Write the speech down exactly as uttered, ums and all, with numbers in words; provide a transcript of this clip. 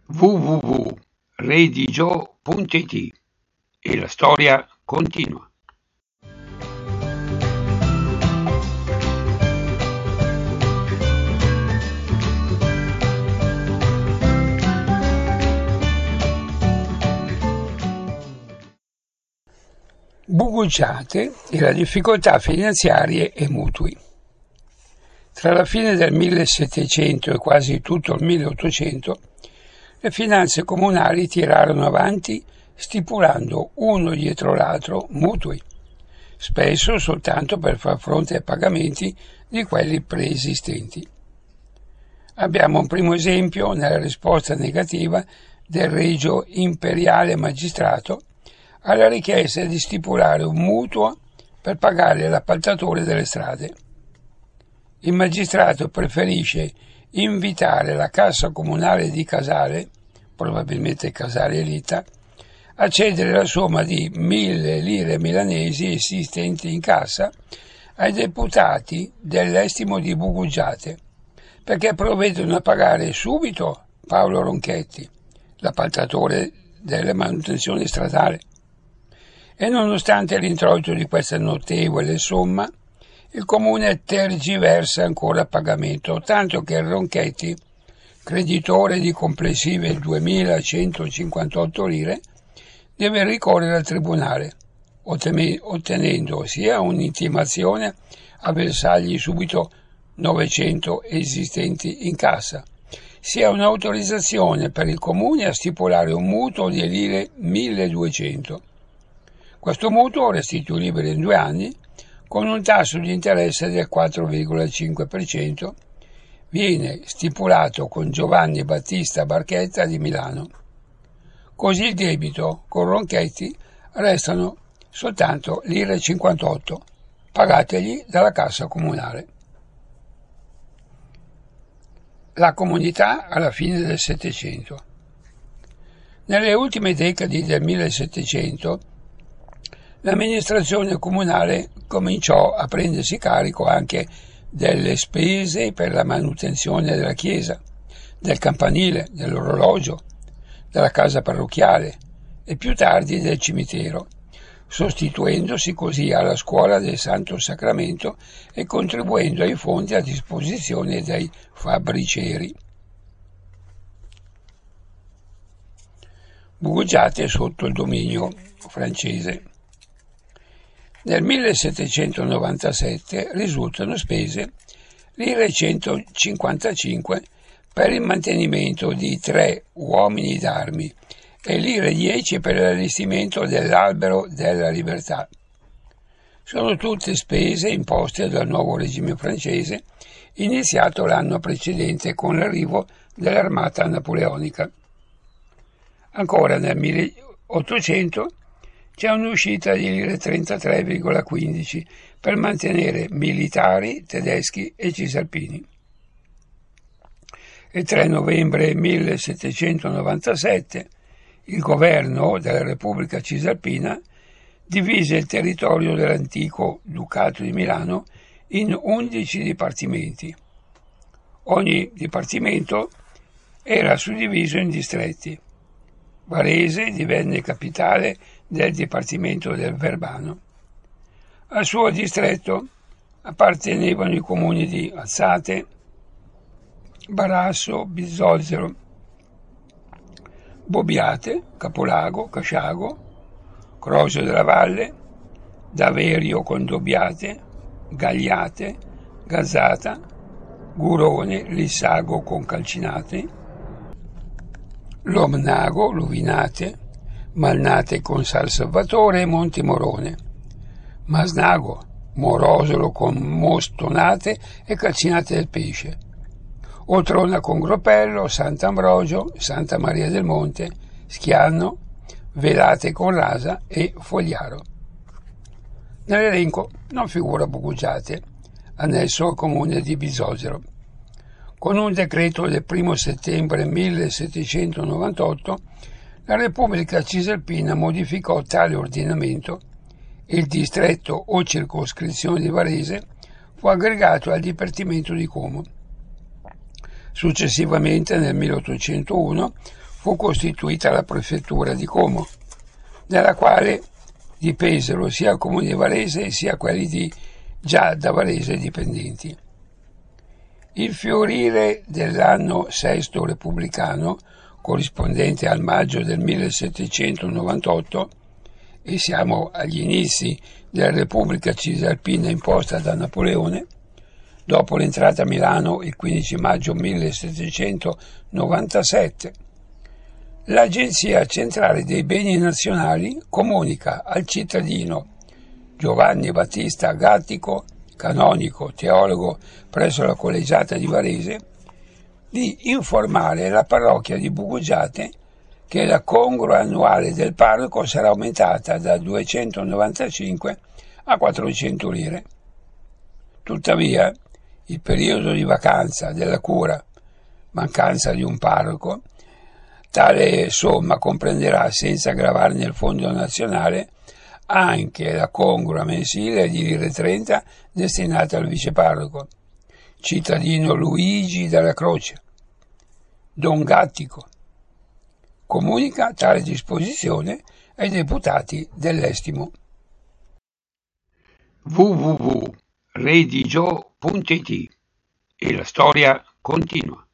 w w w punto redigio punto it e la storia continua. Bugucciate e la difficoltà finanziarie e mutui. Tra la fine del millesettecento e quasi tutto il milleottocento, le finanze comunali tirarono avanti stipulando uno dietro l'altro mutui, spesso soltanto per far fronte ai pagamenti di quelli preesistenti. Abbiamo un primo esempio nella risposta negativa del Regio Imperiale Magistrato alla richiesta di stipulare un mutuo per pagare l'appaltatore delle strade. Il magistrato preferisce invitare la Cassa Comunale di Casale, probabilmente Casale Elita, a cedere la somma di mille lire milanesi esistenti in cassa ai deputati dell'Estimo di Bugucciate, perché provvedono a pagare subito Paolo Ronchetti, l'appaltatore delle manutenzioni stradali. E nonostante l'introito di questa notevole somma, il comune tergiversa ancora il pagamento, tanto che Ronchetti, creditore di complessive duemilacentocinquantotto lire, deve ricorrere al tribunale, ottenendo sia un'intimazione a versargli subito novecento esistenti in cassa, sia un'autorizzazione per il comune a stipulare un mutuo di lire milleduecento. Questo mutuo, restituibile in due anni, con un tasso di interesse del quattro virgola cinque per cento, viene stipulato con Giovanni Battista Barchetta di Milano. Così il debito con Ronchetti restano soltanto lire cinquantotto, pagategli dalla cassa comunale. La comunità alla fine del Settecento. Nelle ultime decadi del millesettecento l'amministrazione comunale cominciò a prendersi carico anche delle spese per la manutenzione della chiesa, del campanile, dell'orologio, della casa parrocchiale e più tardi del cimitero, sostituendosi così alla scuola del Santo Sacramento e contribuendo ai fondi a disposizione dei fabbricieri. Bugucciate sotto il dominio francese. Nel millesettecentonovantasette risultano spese lire centocinquantacinque per il mantenimento di tre uomini d'armi e lire dieci per l'allestimento dell'Albero della Libertà. Sono tutte spese imposte dal nuovo regime francese, iniziato l'anno precedente con l'arrivo dell'armata napoleonica. Ancora nel milleottocento c'è un'uscita di lire trentatré virgola quindici per mantenere militari, tedeschi e cisalpini. Il tre novembre millesettecentonovantasette il governo della Repubblica Cisalpina divise il territorio dell'antico Ducato di Milano in undici dipartimenti. Ogni dipartimento era suddiviso in distretti. Varese divenne capitale del Dipartimento del Verbano. Al suo distretto appartenevano i comuni di Alzate, Barasso, Bizzozero, Bobbiate, Capolago, Casciago, Crosio della Valle, Daverio con Dobbiate, Gagliate, Gazzata, Gurone, Lissago con Calcinate, Lomnago, Luvinate, Malnate con San Salvatore e Montemorone, Masnago, Morosolo con Mostonate e Calcinate del Pesce, Oltrona con Gropello, Sant'Ambrogio, Santa Maria del Monte, Schianno, Velate con Rasa e Fogliaro. Nell'elenco non figura Bugucciate, annesso al comune di Bizzozero. Con un decreto del primo settembre millesettecentonovantotto la Repubblica Cisalpina modificò tale ordinamento e il distretto o circoscrizione di Varese fu aggregato al Dipartimento di Como. Successivamente, nel milleottocentouno, fu costituita la prefettura di Como, nella quale dipesero sia il comune di Varese sia quelli di già da Varese dipendenti. Il fiorire dell'anno sesto repubblicano, corrispondente al maggio del millesettecentonovantotto, e siamo agli inizi della Repubblica Cisalpina imposta da Napoleone, dopo l'entrata a Milano il quindici maggio millesettecentonovantasette, l'Agenzia Centrale dei Beni Nazionali comunica al cittadino Giovanni Battista Gattico, canonico, teologo presso la Collegiata di Varese, di informare la parrocchia di Bugugiate che la congrua annuale del parroco sarà aumentata da duecentonovantacinque a quattrocento lire. Tuttavia, il periodo di vacanza della cura, mancanza di un parroco, tale somma comprenderà, senza gravare nel fondo nazionale, anche la congrua mensile di lire trenta destinata al viceparroco, cittadino Luigi della Croce. Don Gattico comunica tale disposizione ai deputati dell'Estimo. w w w punto redigio punto it e la storia continua.